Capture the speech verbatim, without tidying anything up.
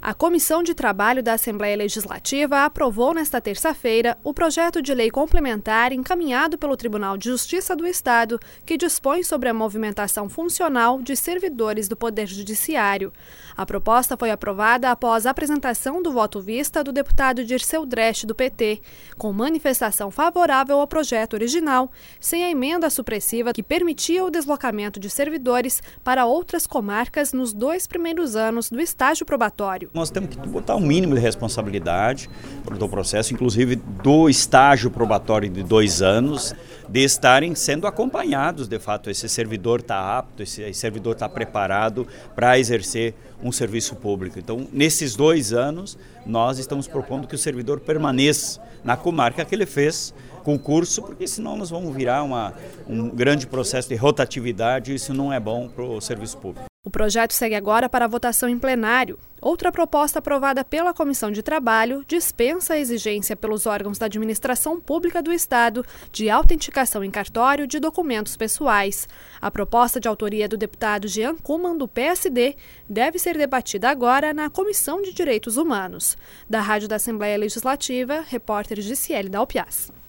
A Comissão de Trabalho da Assembleia Legislativa aprovou nesta terça-feira o projeto de lei complementar encaminhado pelo Tribunal de Justiça do Estado, que dispõe sobre a movimentação funcional de servidores do Poder Judiciário. A proposta foi aprovada após a apresentação do voto vista do deputado Dirceu Dresch, do P T, com manifestação favorável ao projeto original, sem a emenda supressiva que permitia o deslocamento de servidores para outras comarcas nos dois primeiros anos do estágio probatório. Nós temos que botar um mínimo de responsabilidade do processo, inclusive do estágio probatório de dois anos, de estarem sendo acompanhados, de fato, esse servidor está apto, esse servidor está preparado para exercer um serviço público. Então, nesses dois anos, nós estamos propondo que o servidor permaneça na comarca que ele fez concurso, porque senão nós vamos virar uma, um grande processo de rotatividade e isso não é bom para o serviço público. O projeto segue agora para a votação em plenário. Outra proposta aprovada pela Comissão de Trabalho dispensa a exigência pelos órgãos da administração pública do Estado de autenticação em cartório de documentos pessoais. A proposta de autoria do deputado Jean Kuman, do P S D, deve ser debatida agora na Comissão de Direitos Humanos. Da Rádio da Assembleia Legislativa, repórter Giciele Dalpiaz.